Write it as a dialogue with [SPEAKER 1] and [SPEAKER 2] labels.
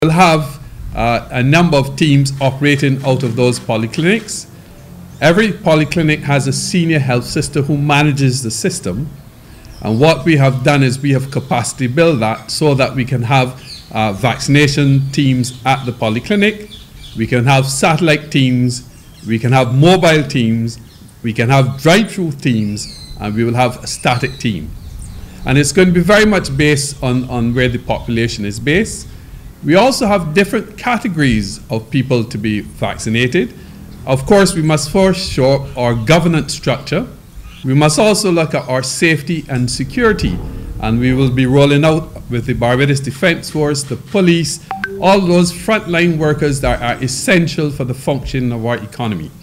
[SPEAKER 1] We'll have a number of teams operating out of those polyclinics. Every polyclinic has a senior health sister who manages the system. And what we have done is we have capacity built that so that we can have vaccination teams at the polyclinic. We can have satellite teams. We can have mobile teams. We can have drive-through teams. And we will have a static team. And it's going to be very much based on where the population is based. We also have different categories of people to be vaccinated. Of course, we must first show our governance structure. We must also look at our safety and security. And we will be rolling out with the Barbados Defence Force, the police, all those frontline workers that are essential for the function of our economy.